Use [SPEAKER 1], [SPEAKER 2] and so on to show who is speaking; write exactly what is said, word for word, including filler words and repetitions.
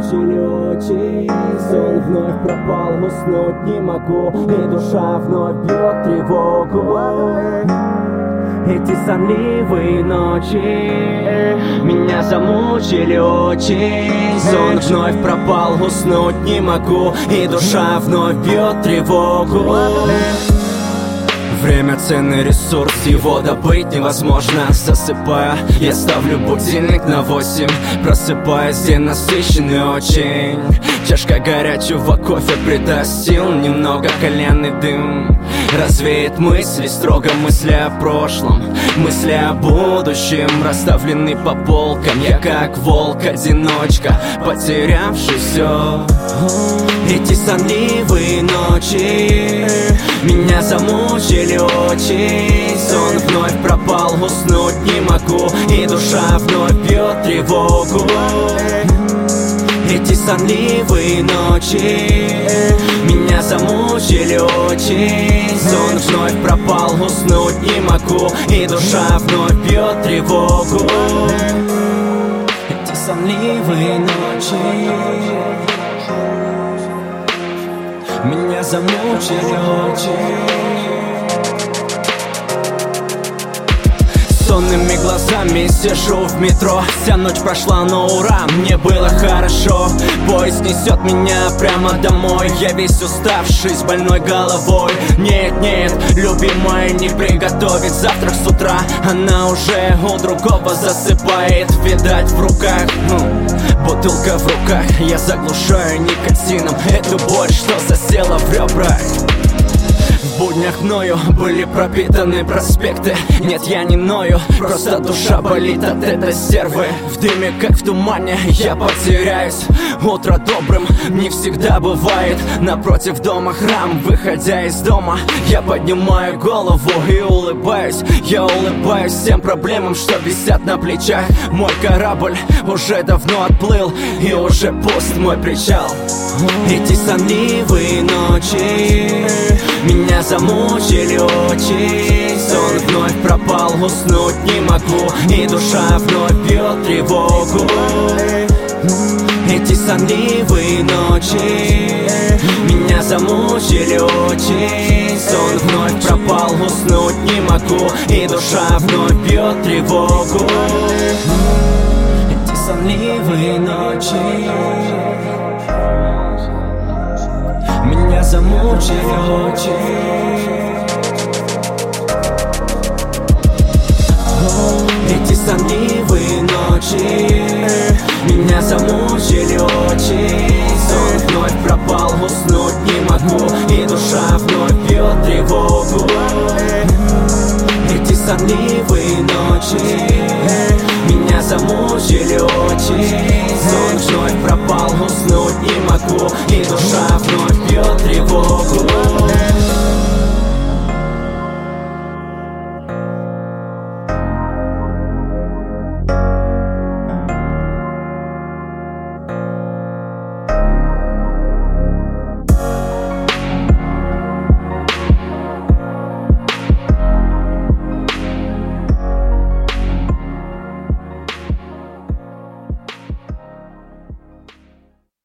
[SPEAKER 1] замучили очи. Сон вновь пропал, уснуть не могу, и душа вновь бьет тревогу. Эти сонливые ночи меня замучили очень. Сон вновь пропал, уснуть не могу, и душа вновь бьет тревогу. Время — ценный ресурс, его добыть невозможно. Засыпая, я ставлю будильник на восемь. Просыпаясь, день насыщенный очень. Чашка горячего кофе придаст сил, немного кальянный дым развеет мысли, строго мысли о прошлом, мысли о будущем, расставлены по полкам. Я как волк-одиночка, потерявший все. Эти сонливые ночи меня замучили очень. Сон вновь пропал, уснуть не могу, и душа вновь бьет тревогу. Эти сонливые ночи меня замучили очень. Сон вновь пропал, уснуть не могу, и душа вновь бьет тревогу. Эти сонливые ночи меня замучили очень. Сонными глазами сижу в метро. Вся ночь прошла на ура, мне было хорошо. Поезд несет меня прямо домой. Я весь уставший, с больной головой. Нет, нет, любимая не приготовит завтрак с утра. Она уже у другого засыпает. Видать в руках, ну, бутылка в руках. Я заглушаю никотином эту боль, что засела в ребрах. В буднях мною были пропитаны проспекты. Нет, я не ною, просто душа болит от этой стервы. В дыме, как в тумане, я потеряюсь. Утро добрым не всегда бывает. Напротив дома храм, выходя из дома, я поднимаю голову и улыбаюсь. Я улыбаюсь всем проблемам, что висят на плечах. Мой корабль уже давно отплыл, и уже пуст мой причал. Эти сонливые ночи меня замучили очень. Сон вновь пропал, уснуть не могу, и душа вновь бьет тревогу. Эти сонливые ночи меня замучили очень. Сон вновь пропал, уснуть не могу, и душа вновь бьет тревогу. Эти сонливые ночи меня замучили очень. Эти сонливые ночи меня замучили очень. Сон вновь пропал, уснуть не могу, и душа вновь бьет тревогу. Эти сонливые